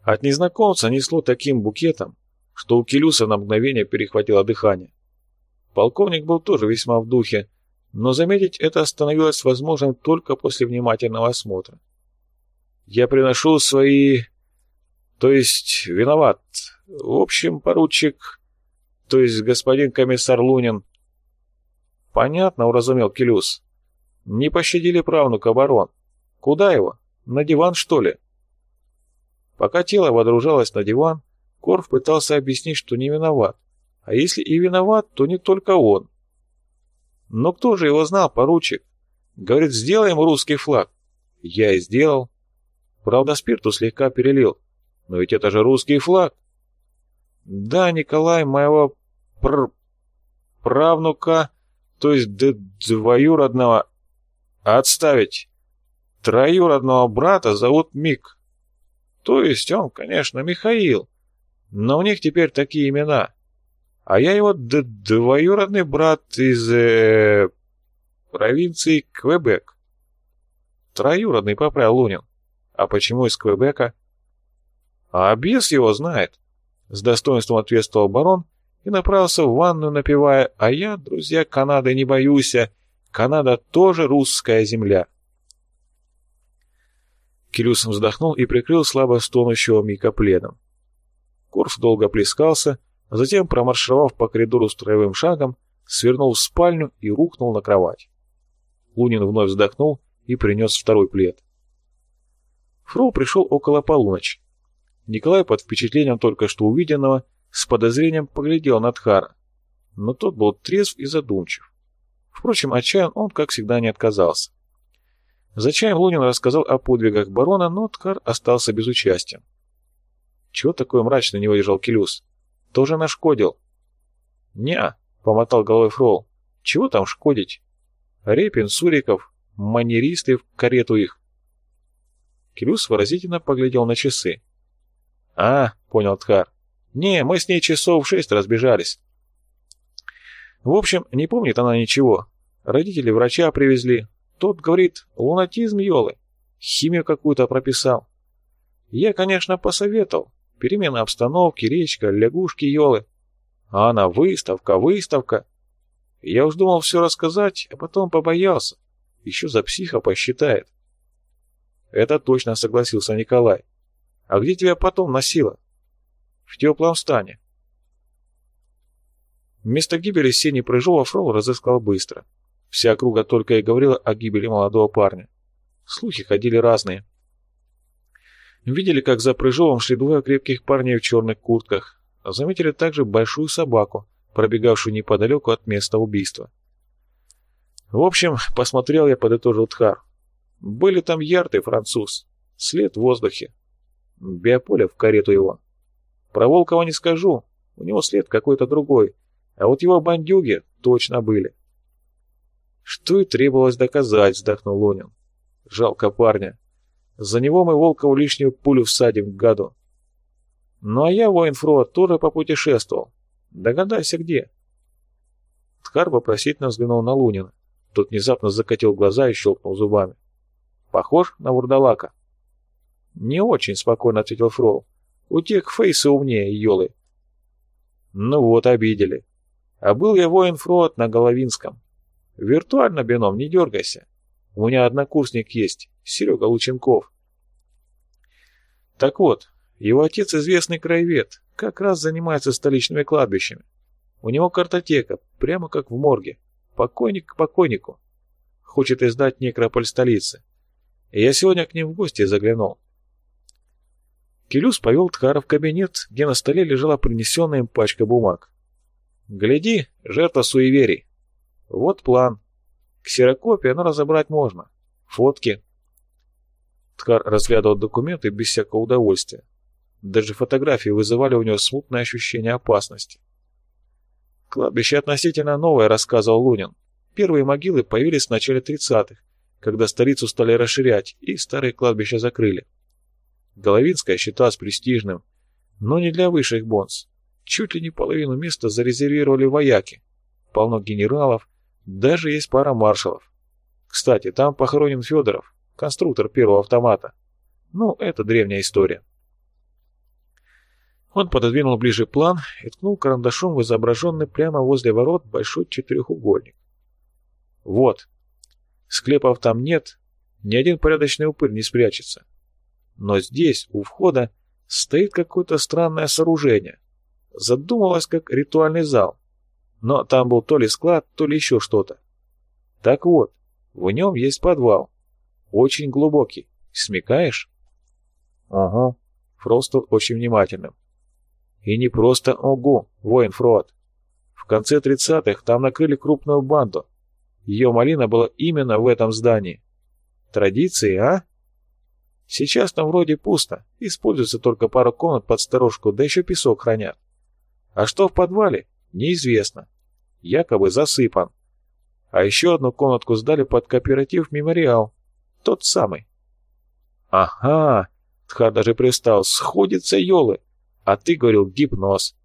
От незнакомца несло таким букетом, что у Келюса на мгновение перехватило дыхание. Полковник был тоже весьма в духе, но заметить это становилось возможным только после внимательного осмотра. «Я приношу свои... то есть виноват. В общем, поручик... то есть господин комиссар Лунин...» «Понятно», — уразумел Келюс. «Не пощадили правнука, барон. Куда его? На диван, что ли?» Пока тело водружалось на диван, Корф пытался объяснить, что не виноват. А если и виноват, то не только он. «Но кто же его знал, поручик? Говорит, сделаем русский флаг». Я и сделал. Правда, спирту слегка перелил. Но ведь это же русский флаг. Да, Николай, моего правнука, то есть двоюродного... Отставить. Троюродного брата зовут Мик. То есть он, конечно, Михаил. Но у них теперь такие имена. А я его двоюродный брат из провинции Квебек. Троюродный, поправил Лунин. А почему из Квебека? А бес его знает. С достоинством ответствовал барон и направился в ванную, напевая: «А я, друзья, Канады не боюсь, Канада тоже русская земля». Келюс вздохнул и прикрыл слабо стонущего Мика пледом. Корф долго плескался, а затем, промаршировав по коридору строевым шагом, свернул в спальню и рухнул на кровать. Лунин вновь вздохнул и принес второй плед. Фрол пришел около полуночи. Николай под впечатлением только что увиденного с подозрением поглядел на Тхара, но тот был трезв и задумчив. Впрочем, от чая он, как всегда, не отказался. За чаем Лунин рассказал о подвигах барона, но Тхар остался безучастен. «Чего такое мрачно?» — не выдержал Келюс. «Тоже нашкодил?» «Не-а», — помотал головой Фрол. «Чего там шкодить? Репин, Суриков, манеристы в карету их». Келюс выразительно поглядел на часы. «А, — понял Тхар. Не, мы с ней часов 6 разбежались». В общем, не помнит она ничего. Родители врача привезли. Тот говорит, лунатизм, елы. Химию какую-то прописал. Я, конечно, посоветовал. Перемена обстановки, речка, лягушки, елы. А она выставка, выставка. Я уж думал все рассказать, а потом побоялся. Еще за психа посчитает. Это точно, согласился Николай. А где тебя потом носило? В теплом стане. Место гибели Сени Прыжова Фрол разыскал быстро. Вся округа только и говорила о гибели молодого парня. Слухи ходили разные. Видели, как за Прыжовым шли двое крепких парней в черных куртках. Заметили также большую собаку, пробегавшую неподалеку от места убийства. В общем, посмотрел я, подытожил Тхар. Были там Ярд и француз. След в воздухе. Биополе в карету его. Про Волкова не скажу, у него след какой-то другой. А вот его бандюги точно были. Что и требовалось доказать, вздохнул Лунин. Жалко парня. За него мы Волкову лишнюю пулю всадим, гаду. Ну а я, воин Фроа, тоже попутешествовал. Догадайся, где. Тхар вопросительно взглянул на Лунина. Тот внезапно закатил глаза и щелкнул зубами. Похож на вурдалака? Не очень, спокойно ответил Фрол. У тех фейсы умнее, елы. Ну вот, обидели. А был я воин Фроат на Головинском. Виртуально, бином, не дергайся. У меня однокурсник есть, Серега Лученков. Так вот, его отец известный краевед, как раз занимается столичными кладбищами. У него картотека, прямо как в морге. Покойник к покойнику. Хочет издать некрополь столицы. И я сегодня к ним в гости заглянул. Келюс повел Тхара в кабинет, где на столе лежала принесенная им пачка бумаг. «Гляди, жертва суеверий. Вот план. Ксерокопия, но разобрать можно. Фотки». Тхар разглядывал документы без всякого удовольствия. Даже фотографии вызывали у него смутное ощущение опасности. «Кладбище относительно новое», — рассказывал Лунин. «Первые могилы появились в начале 30-х, когда столицу стали расширять, и старые кладбища закрыли. Головинское считалось престижным, но не для высших бонз. Чуть ли не половину места зарезервировали вояки. Полно генералов, даже есть пара маршалов. Кстати, там похоронен Федоров, конструктор первого автомата. Ну, это древняя история». Он пододвинул ближе план и ткнул карандашом в изображенный прямо возле ворот большой четырехугольник. Вот. Склепов там нет, ни один порядочный упырь не спрячется. Но здесь, у входа, стоит какое-то странное сооружение. Задумалось, как ритуальный зал. Но там был то ли склад, то ли еще что-то. Так вот, в нем есть подвал. Очень глубокий. Смекаешь? Ага. Фрол стал очень внимательным. И не просто ого, воин Фрод. В конце 30-х там накрыли крупную банду. Ее малина была именно в этом здании. Традиции, а? Сейчас там вроде пусто. Используется только пара комнат под сторожку, да еще песок хранят. А что в подвале? Неизвестно. Якобы засыпан. А еще одну комнатку сдали под кооператив «Мемориал». Тот самый. Ага, Тхар даже пристал. Сходятся елы. А ты говорил гипноз.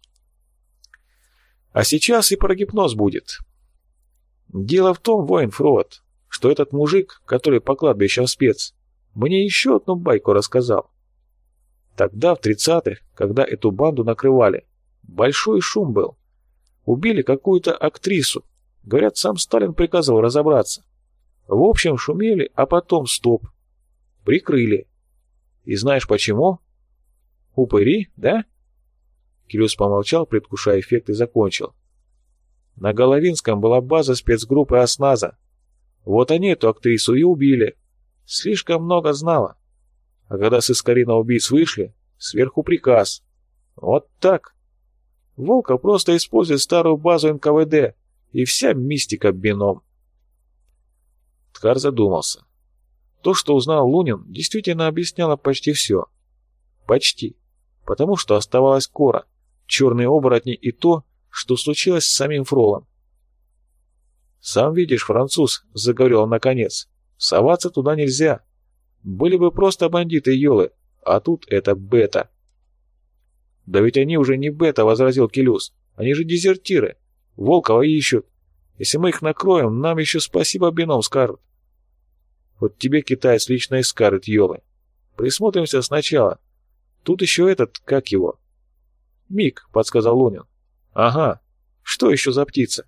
А сейчас и про гипноз будет. Дело в том, воин Фрод, что этот мужик, который по кладбищам спец, мне еще одну байку рассказал. Тогда, в 30-х, когда эту банду накрывали, большой шум был. Убили какую-то актрису. Говорят, сам Сталин приказал разобраться. В общем, шумели, а потом стоп. Прикрыли. И знаешь почему? Упыри, да? Кирюс помолчал, предвкушая эффект, и закончил. На Головинском была база спецгруппы «Осназа». Вот они эту актрису и убили. Слишком много знала. А когда с Искарина убийц вышли, сверху приказ. Вот так. Волков просто использует старую базу НКВД, и вся мистика бином. Тхар задумался. То, что узнал Лунин, действительно объясняло почти все. Почти. Потому что оставалась Кора, черные оборотни и то, что случилось с самим Фролом. «Сам видишь, француз», — заговорил он наконец, — «соваться туда нельзя. Были бы просто бандиты-елы, а тут это бета». «Да ведь они уже не бета», — возразил Келюс. «Они же дезертиры. Волкова ищут. Если мы их накроем, нам еще спасибо бином скажут». «Вот тебе, китаец, лично и скажет, елы. Присмотримся сначала. Тут еще этот, как его?» «Миг», — подсказал Лунин. «Ага. Что еще за птица?»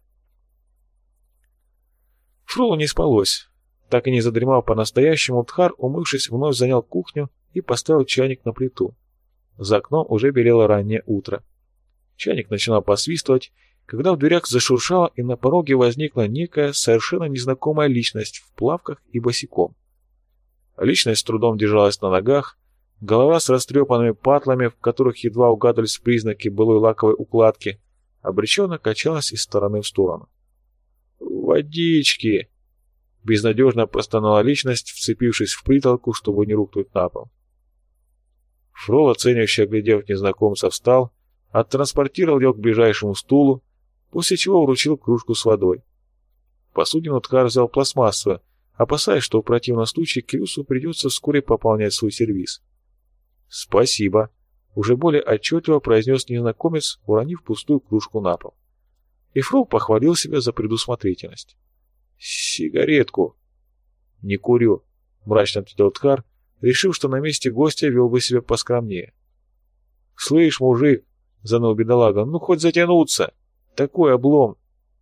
Фролу не спалось. Так и не задремав по-настоящему, Тхар, умывшись, вновь занял кухню и поставил чайник на плиту. За окном уже белело раннее утро. Чайник начинал посвистывать, когда в дверях зашуршало, и на пороге возникла некая совершенно незнакомая личность в плавках и босиком. Личность с трудом держалась на ногах, голова с растрепанными патлами, в которых едва угадывались признаки былой лаковой укладки, обреченно качалась из стороны в сторону. «Водички!» — безнадежно простонала личность, вцепившись в притолку, чтобы не рухнуть на пол. Фрол, оценивающе оглядев незнакомца, встал, оттранспортировал ее к ближайшему стулу, после чего вручил кружку с водой. Посудину Тхар взял пластмассовую, опасаясь, что в противном случае Кирюсу придется вскоре пополнять свой сервиз. «Спасибо», — уже более отчетливо произнес незнакомец, уронив пустую кружку на пол. И Фрол похвалил себя за предусмотрительность. «Сигаретку». «Не курю», — мрачно ответил Тхар, решив, что на месте гостя вел бы себя поскромнее. «Слышь, мужик», — заныл бедолага, — «ну хоть затянуться. Такой облом».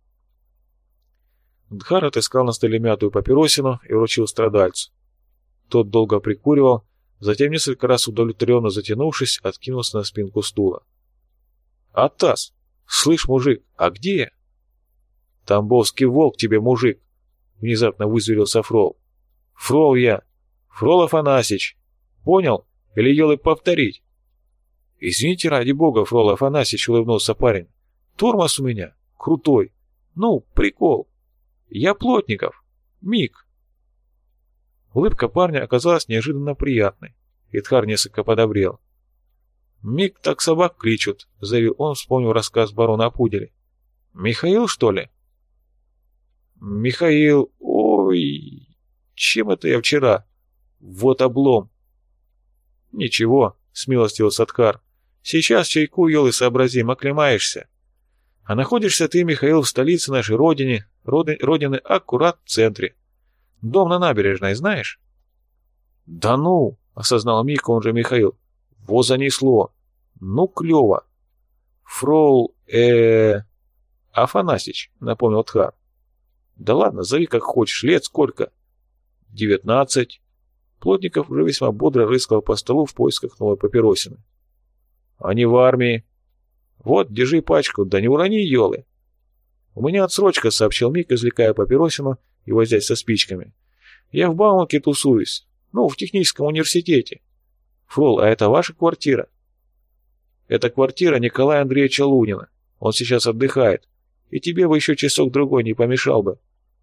Дхар отыскал на столе мятую папиросину и вручил страдальцу. Тот долго прикуривал, затем несколько раз удовлетворенно затянувшись, откинулся на спинку стула. «Атас! Слышь, мужик, а где я?» «Тамбовский волк тебе, мужик!» — внезапно вызверился Фрол. «Фрол я! Фрол Афанасьич! Понял? Или елы повторить?» «Извините, ради бога, Фрол Афанасьич!» — улыбнулся парень. «Тормоз у меня! Крутой! Ну, прикол! Я Плотников! Миг!» Улыбка парня оказалась неожиданно приятной, и Тхар несколько подобрел. «Миг так собак кличут», — заявил он, вспомнив рассказ барона о пуделе. «Михаил, что ли?» «Михаил... Ой... Чем это я вчера? Вот облом!» «Ничего», — смилостивился Тхар. «Сейчас чайку ел и сообразим, оклемаешься. А находишься ты, Михаил, в столице нашей родины аккурат в центре. Дом на набережной, знаешь?» «Да ну!» — осознал Мика, он же Михаил. «Во занесло! Ну, клево. Фрол, Афанасич, напомнил Тхар. Да ладно, зови как хочешь, лет сколько? 19. Плотников уже весьма бодро рыскал по столу в поисках новой папиросины. Они в армии. Вот, держи пачку, да не урони, елы. У меня отсрочка, сообщил Мик, извлекая папиросину и возясь со спичками. Я в Бауманке тусуюсь. Ну, в техническом университете. Фрол, а это ваша квартира? Это квартира Николая Андреевича Лунина. Он сейчас отдыхает. И тебе бы еще часок-другой не помешал бы.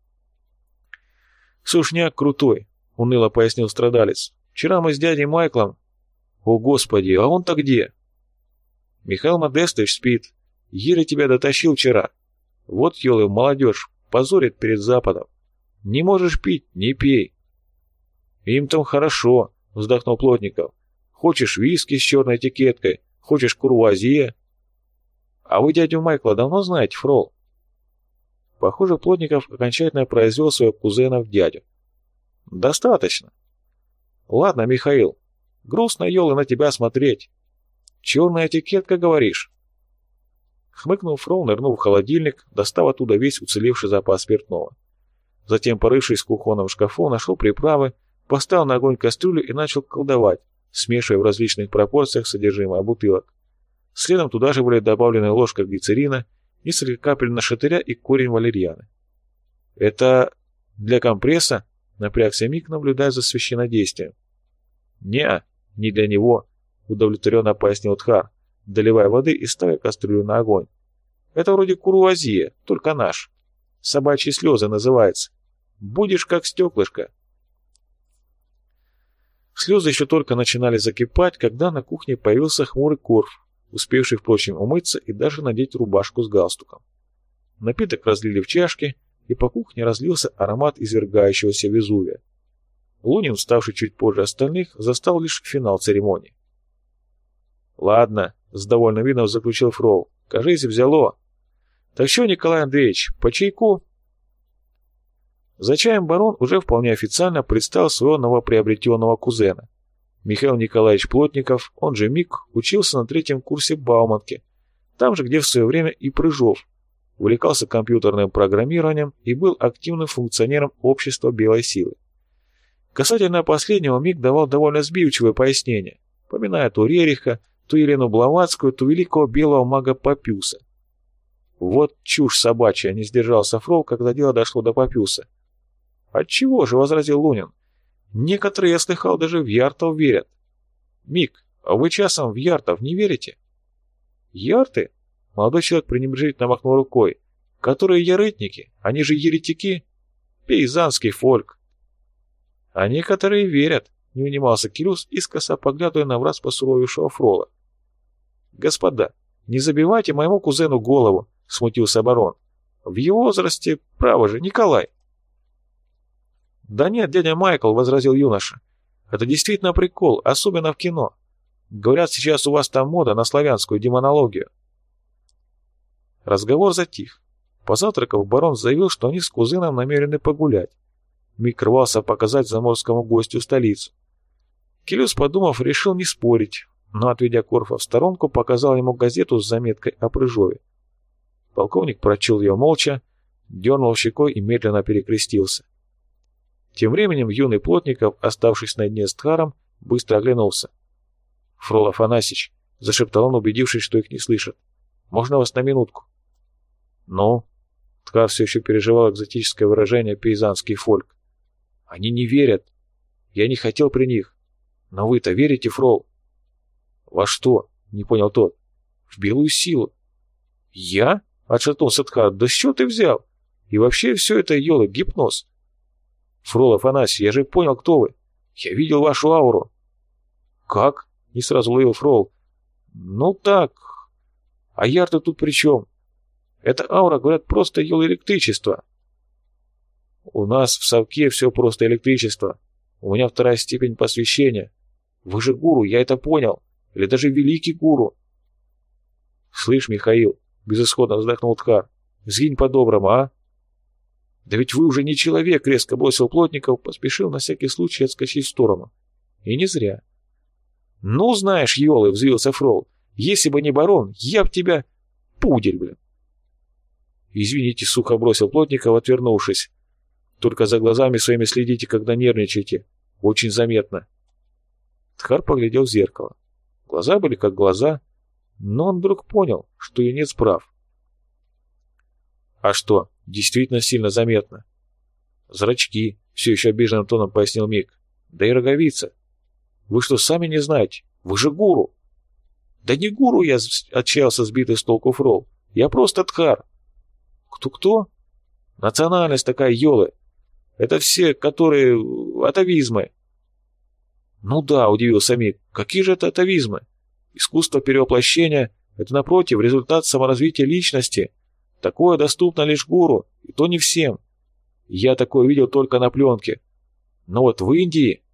Сушняк крутой, уныло пояснил страдалец. Вчера мы с дядей Майклом... О, Господи, а он-то где? Михаил Модестович спит. Еле тебя дотащил вчера. Вот, елы, молодежь, позорит перед Западом. Не можешь пить, не пей. Им там хорошо, вздохнул Плотников. Хочешь виски с черной этикеткой, хочешь курвуазье. А вы дядю Майкла давно знаете, Фрол? Похоже, Плотников окончательно произвел своего кузена в дядю. Достаточно. Ладно, Михаил, грустно, елы, на тебя смотреть. Черная этикетка, говоришь? Хмыкнул Фрол, нырнув в холодильник, достав оттуда весь уцелевший запас спиртного. Затем, порывшись в кухонном шкафу, нашел приправы, поставил на огонь кастрюлю и начал колдовать, смешивая в различных пропорциях содержимое бутылок. Следом туда же были добавлены ложка глицерина, несколько капель нашатыря и корень валерьяны. «Это для компресса?» — напрягся Мик, наблюдая за священнодействием. Не для него», — удовлетворенно пояснил Тхар, доливая воды и ставя кастрюлю на огонь. «Это вроде курвуазье, только наш. Собачьи слезы называется. Будешь как стеклышко». Слезы еще только начинали закипать, когда на кухне появился хмурый Корф, успевший, впрочем, умыться и даже надеть рубашку с галстуком. Напиток разлили в чашки, и по кухне разлился аромат извергающегося Везувия. Лунин, вставший чуть позже остальных, застал лишь финал церемонии. «Ладно», — с довольным видом заключил Фрол, — «кажись, взяло. Так что, Николай Андреевич, по чайку?» За чаем барон уже вполне официально представил своего новоприобретенного кузена. Михаил Николаевич Плотников, он же Мик, учился на 3-м курсе Бауманки, там же, где в свое время и Прыжов, увлекался компьютерным программированием и был активным функционером общества Белой Силы. Касательно последнего Мик давал довольно сбивчивое пояснение, поминая то Рериха, то Елену Блаватскую, то великого белого мага Папюса. «Вот чушь собачья», — не сдержался Фрол, когда дело дошло до Папюса. «Отчего же?» — возразил Лунин. «Некоторые, я слыхал, даже в Яртов верят». «Мик, а вы часом в Яртов не верите?» «Ярты?» — молодой человек пренебрежительно махнул рукой. «Которые ярытники, они же еретики. Пейзанский фольк». «А некоторые верят», — не унимался Кирюс, искоса поглядывая на враз посуровившего Фрола. «Господа, не забивайте моему кузену голову», — смутился барон. «В его возрасте, право же, Николай». «Да нет, дядя Майкл», — возразил юноша. «Это действительно прикол, особенно в кино. Говорят, сейчас у вас там мода на славянскую демонологию». Разговор затих. Позавтракав, барон заявил, что они с кузеном намерены погулять. Мик рвался показать заморскому гостю столицу. Келюс, подумав, решил не спорить, но, отведя Корфа в сторонку, показал ему газету с заметкой о Прыжове. Полковник прочел ее молча, дернул щекой и медленно перекрестился. Тем временем юный Плотников, оставшись наедине с Тхаром, быстро оглянулся. «Фрол Афанасьич», — зашептал он, убедившись, что их не слышат, — «можно вас на минутку?» «Ну?» — Тхар все еще переживал экзотическое выражение «пейзанский фольк». «Они не верят. Я не хотел при них. Но вы-то верите, Фрол?» «Во что?» — не понял тот. «В белую силу». «Я?» — отшатнулся Тхар. «Да с чего ты взял? И вообще все это, елы, гипноз». «Фрол Афанасий, я же понял, кто вы. Я видел вашу ауру». «Как?» — не сразу уловил Фрол. «Ну так. А Ярты тут при чем? Это аура, говорят, просто электричество». «У нас в совке все просто электричество. У меня 2-я степень посвящения. Вы же гуру, я это понял. Или даже великий гуру». «Слышь, Михаил», — безысходно вздохнул Тхар, — «сгинь по-доброму, а?» «Да ведь вы уже не человек», — резко бросил Плотников, поспешил на всякий случай отскочить в сторону. И не зря. «Ну, знаешь, елы», — взвился Фрол, Если бы не барон, я б тебя... Пудель, блин. Извините, сухо бросил Плотников, отвернувшись. Только за глазами своими следите, когда нервничаете. Очень заметно. Тхар поглядел в зеркало. Глаза были как глаза, но он вдруг понял, что юнец прав. А что, действительно сильно заметно. Зрачки, все еще обиженным тоном пояснил Мик. Да и роговица. Вы что, сами не знаете? Вы же гуру. Да не гуру я, отчаялся сбитый с толку Фрол. Я просто Тхар. Кто-кто? Национальность такая, ёлы. Это все, которые... атовизмы. Ну да, удивился Мик. Какие же это атовизмы? Искусство перевоплощения — это, напротив, результат саморазвития личности. Такое доступно лишь гуру, и то не всем. Я такое видел только на пленке. Но вот в Индии...